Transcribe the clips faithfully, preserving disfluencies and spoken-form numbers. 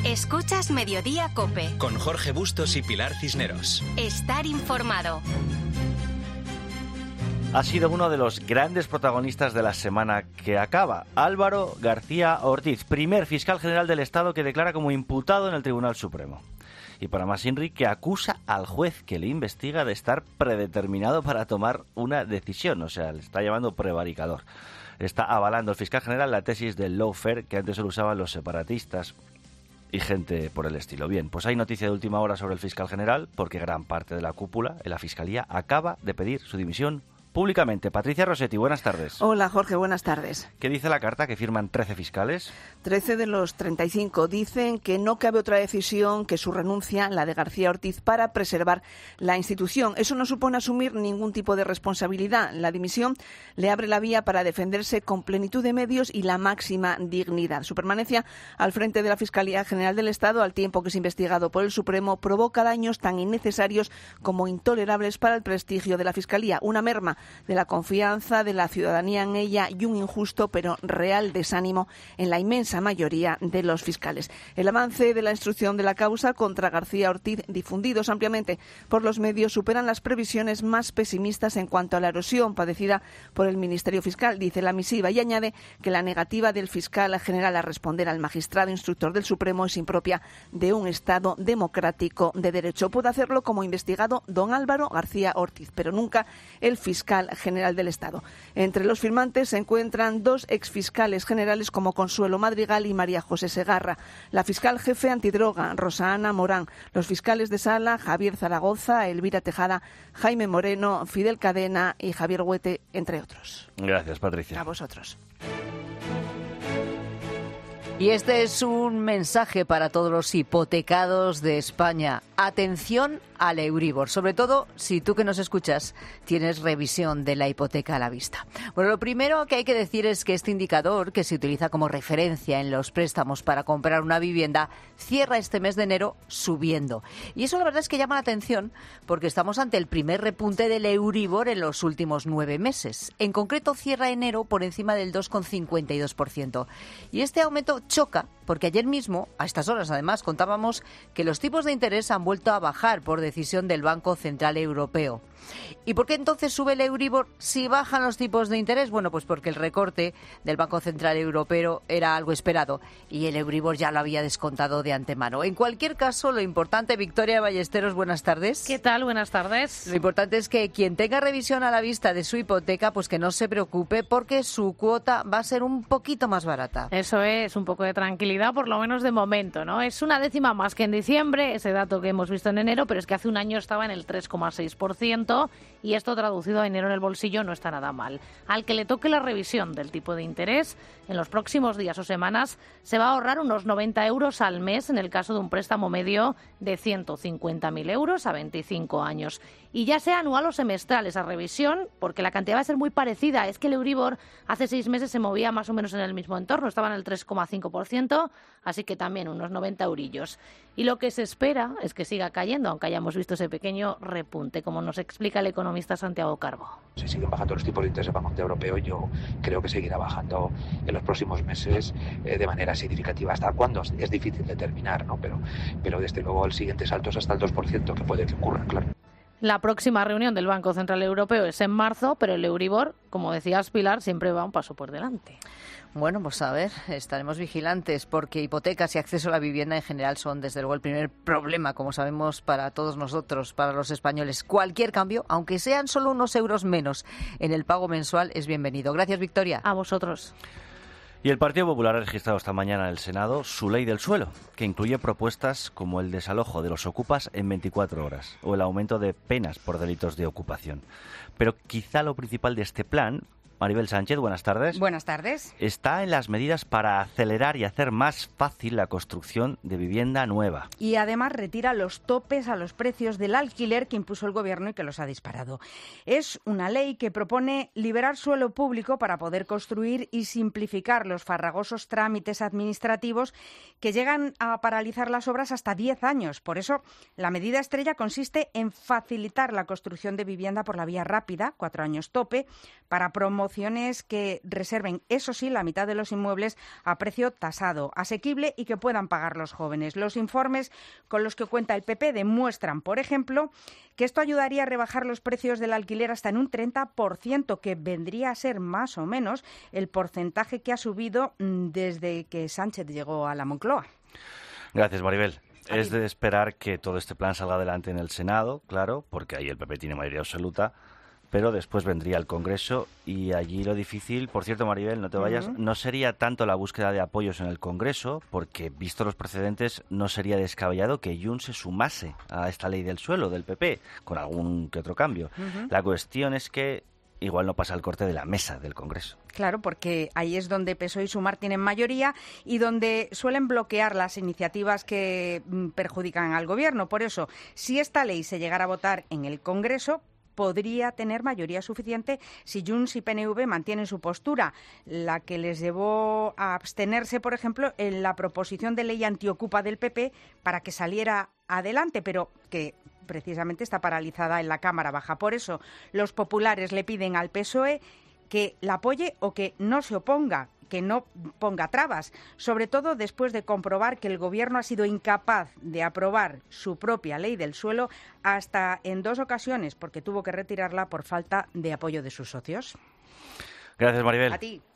Escuchas Mediodía COPE. Con Jorge Bustos y Pilar Cisneros. Estar informado. Ha sido uno de los grandes protagonistas de la semana que acaba. Álvaro García Ortiz, primer fiscal general del Estado que declara como imputado en el Tribunal Supremo. Y para más inri, que acusa al juez que le investiga de estar predeterminado para tomar una decisión. O sea, le está llamando prevaricador. Está avalando el fiscal general la tesis del lawfare que antes solo usaban los separatistas y gente por el estilo. Bien, pues hay noticia de última hora sobre el fiscal general, porque gran parte de la cúpula en la Fiscalía acaba de pedir su dimisión públicamente. Patricia Rossetti, buenas tardes. Hola, Jorge, buenas tardes. ¿Qué dice la carta que firman trece fiscales? trece de los treinta y cinco dicen que no cabe otra decisión que su renuncia, la de García Ortiz, para preservar la institución. Eso no supone asumir ningún tipo de responsabilidad. La dimisión le abre la vía para defenderse con plenitud de medios y la máxima dignidad. Su permanencia al frente de la Fiscalía General del Estado, al tiempo que es investigado por el Supremo, provoca daños tan innecesarios como intolerables para el prestigio de la Fiscalía. Una merma de la confianza de la ciudadanía en ella y un injusto pero real desánimo en la inmensa mayoría de los fiscales. El avance de la instrucción de la causa contra García Ortiz, difundidos ampliamente por los medios, superan las previsiones más pesimistas en cuanto a la erosión padecida por el Ministerio Fiscal, dice la misiva, y añade que la negativa del fiscal general a responder al magistrado instructor del Supremo es impropia de un Estado democrático de derecho. Puede hacerlo como investigado don Álvaro García Ortiz, pero nunca el fiscal general del Estado. Entre los firmantes se encuentran dos exfiscales generales como Consuelo Madrigal y María José Segarra, la fiscal jefe antidroga Rosa Ana Morán, los fiscales de sala Javier Zaragoza, Elvira Tejada, Jaime Moreno, Fidel Cadena y Javier Huete, entre otros. Gracias, Patricia. A vosotros. Y este es un mensaje para todos los hipotecados de España. Atención al Euribor, sobre todo si tú que nos escuchas tienes revisión de la hipoteca a la vista. Bueno, lo primero que hay que decir es que este indicador, que se utiliza como referencia en los préstamos para comprar una vivienda, cierra este mes de enero subiendo. Y eso la verdad es que llama la atención porque estamos ante el primer repunte del Euribor en los últimos nueve meses. En concreto, cierra enero por encima del dos coma cincuenta y dos por ciento. Y este aumento choca porque ayer mismo, a estas horas además, contábamos que los tipos de interés han vuelto a bajar por decisión del Banco Central Europeo. ¿Y por qué entonces sube el Euribor si bajan los tipos de interés? Bueno, pues porque el recorte del Banco Central Europeo era algo esperado y el Euribor ya lo había descontado de antemano. En cualquier caso, lo importante, Victoria Ballesteros, buenas tardes. ¿Qué tal? Buenas tardes. Lo importante es que quien tenga revisión a la vista de su hipoteca, pues que no se preocupe porque su cuota va a ser un poquito más barata. Eso es, un poco de tranquilidad, por lo menos de momento, ¿no? Es una décima más que en diciembre, ese dato que hemos visto en enero, pero es que hace un año estaba en el tres coma seis por ciento. Y esto traducido a enero en el bolsillo no está nada mal. Al que le toque la revisión del tipo de interés, en los próximos días o semanas se va a ahorrar unos noventa euros al mes en el caso de un préstamo medio de ciento cincuenta mil euros a veinticinco años. Y ya sea anual o semestral esa revisión, porque la cantidad va a ser muy parecida. Es que el Euribor hace seis meses se movía más o menos en el mismo entorno, estaba en el tres coma cinco por ciento, así que también unos noventa eurillos. Y lo que se espera es que siga cayendo, aunque hayamos visto ese pequeño repunte, como nos explica el economista Santiago Carbo. Si siguen bajando los tipos de interés del Banco Central Europeo, yo creo que seguirá bajando en los próximos meses eh, de manera significativa. ¿Hasta cuándo? Es difícil determinar, ¿no? Pero, pero desde luego el siguiente salto es hasta el dos por ciento, que puede que ocurra, claro. La próxima reunión del Banco Central Europeo es en marzo, pero el Euribor, como decías Pilar, siempre va un paso por delante. Bueno, pues a ver, estaremos vigilantes porque hipotecas y acceso a la vivienda en general son desde luego el primer problema, como sabemos, para todos nosotros, para los españoles. Cualquier cambio, aunque sean solo unos euros menos en el pago mensual, es bienvenido. Gracias, Victoria. A vosotros. Y el Partido Popular ha registrado esta mañana en el Senado su ley del suelo, que incluye propuestas como el desalojo de los ocupas en veinticuatro horas o el aumento de penas por delitos de ocupación. Pero quizá lo principal de este plan, Maribel Sánchez, buenas tardes. Buenas tardes. Está en las medidas para acelerar y hacer más fácil la construcción de vivienda nueva. Y además retira los topes a los precios del alquiler que impuso el Gobierno y que los ha disparado. Es una ley que propone liberar suelo público para poder construir y simplificar los farragosos trámites administrativos que llegan a paralizar las obras hasta diez años. Por eso, la medida estrella consiste en facilitar la construcción de vivienda por la vía rápida, cuatro años tope, para promover promociones que reserven, eso sí, la mitad de los inmuebles a precio tasado, asequible y que puedan pagar los jóvenes. Los informes con los que cuenta el P P demuestran, por ejemplo, que esto ayudaría a rebajar los precios del alquiler hasta en un treinta por ciento, que vendría a ser más o menos el porcentaje que ha subido desde que Sánchez llegó a la Moncloa. Gracias, Maribel. Es de esperar que todo este plan salga adelante en el Senado, claro, porque ahí el P P tiene mayoría absoluta, pero después vendría el Congreso y allí lo difícil, por cierto, Maribel, no te vayas, uh-huh. no sería tanto la búsqueda de apoyos en el Congreso, porque visto los precedentes no sería descabellado que Junts se sumase a esta ley del suelo del P P, con algún que otro cambio. Uh-huh. La cuestión es que igual no pasa el corte de la mesa del Congreso. Claro, porque ahí es donde P S O E y Sumar tienen mayoría y donde suelen bloquear las iniciativas que perjudican al Gobierno. Por eso, si esta ley se llegara a votar en el Congreso, podría tener mayoría suficiente si Junts y P N V mantienen su postura, la que les llevó a abstenerse, por ejemplo, en la proposición de ley antiocupa del P P para que saliera adelante, pero que precisamente está paralizada en la Cámara Baja. Por eso, los populares le piden al P S O E que la apoye o que no se oponga, que no ponga trabas, sobre todo después de comprobar que el Gobierno ha sido incapaz de aprobar su propia ley del suelo hasta en dos ocasiones, porque tuvo que retirarla por falta de apoyo de sus socios. Gracias, Maribel. A ti.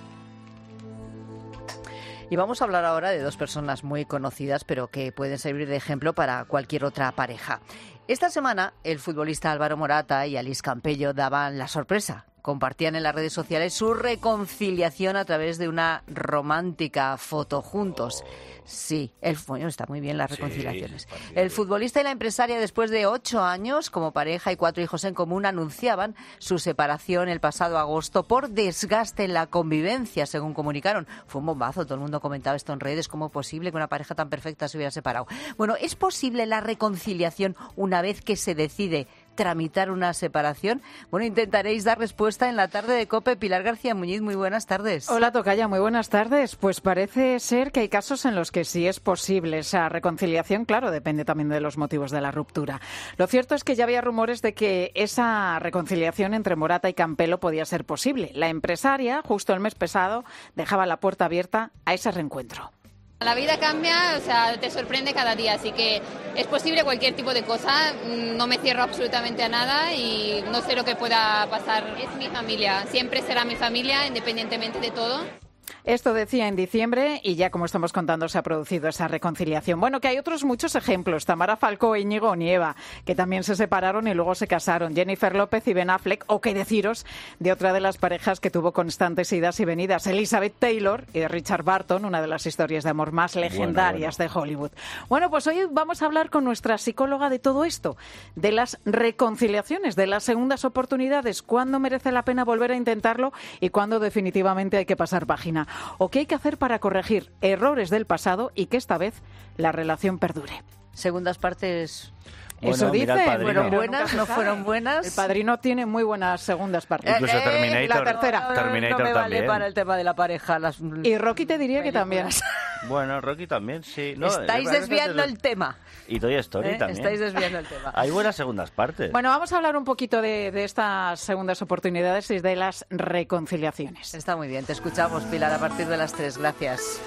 Y vamos a hablar ahora de dos personas muy conocidas, pero que pueden servir de ejemplo para cualquier otra pareja. Esta semana, el futbolista Álvaro Morata y Alice Campello daban la sorpresa. Compartían en las redes sociales su reconciliación a través de una romántica foto juntos. Sí, el, bueno, está muy bien las reconciliaciones. Sí, el futbolista y la empresaria, después de ocho años como pareja y cuatro hijos en común, anunciaban su separación el pasado agosto por desgaste en la convivencia, según comunicaron. Fue un bombazo, todo el mundo comentaba esto en redes, ¿cómo es posible que una pareja tan perfecta se hubiera separado? Bueno, ¿es posible la reconciliación una vez que se decide tramitar una separación? Bueno, intentaréis dar respuesta en la tarde de COPE. Pilar García Muñiz, muy buenas tardes. Hola, tocaya, muy buenas tardes. Pues parece ser que hay casos en los que sí es posible esa reconciliación. Claro, depende también de los motivos de la ruptura. Lo cierto es que ya había rumores de que esa reconciliación entre Morata y Campello podía ser posible. La empresaria, justo el mes pasado, dejaba la puerta abierta a ese reencuentro. La vida cambia, o sea, te sorprende cada día, así que es posible cualquier tipo de cosa, no me cierro absolutamente a nada y no sé lo que pueda pasar. Es mi familia, siempre será mi familia, independientemente de todo. Esto decía en diciembre y ya, como estamos contando, se ha producido esa reconciliación. Bueno, que hay otros muchos ejemplos. Tamara Falcó, Íñigo Nieva, que también se separaron y luego se casaron. Jennifer López y Ben Affleck, o qué deciros de otra de las parejas que tuvo constantes idas y venidas, Elizabeth Taylor y Richard Burton, una de las historias de amor más legendarias bueno, bueno. de Hollywood. Bueno, pues hoy vamos a hablar con nuestra psicóloga de todo esto, de las reconciliaciones, de las segundas oportunidades, cuándo merece la pena volver a intentarlo y cuándo definitivamente hay que pasar página. O qué hay que hacer para corregir errores del pasado y que esta vez la relación perdure. Segundas partes. Bueno, eso dice, fueron buenas, no fueron buenas. El Padrino tiene muy buenas segundas partes. Incluso eh, Terminator. La tercera. No, no, Terminator no me vale también. para el tema de la pareja. Las... Y Rocky te diría películas. Que también. Bueno, Rocky también, sí. No, Estáis desviando el tema. Y Toy Story ¿Eh? también. Estáis desviando el tema. Hay buenas segundas partes. Bueno, vamos a hablar un poquito de, de estas segundas oportunidades y de las reconciliaciones. Está muy bien. Te escuchamos, Pilar, a partir de las tres. Gracias.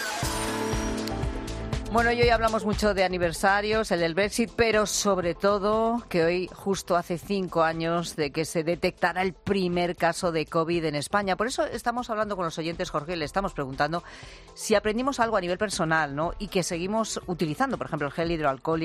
Bueno, y hoy hablamos mucho de aniversarios, el del Brexit, pero sobre todo que hoy justo hace cinco años de que se detectara el primer caso de COVID en España. Por eso estamos hablando con los oyentes, Jorge, y le estamos preguntando si aprendimos algo a nivel personal, ¿no? Y que seguimos utilizando, por ejemplo, el gel hidroalcohólico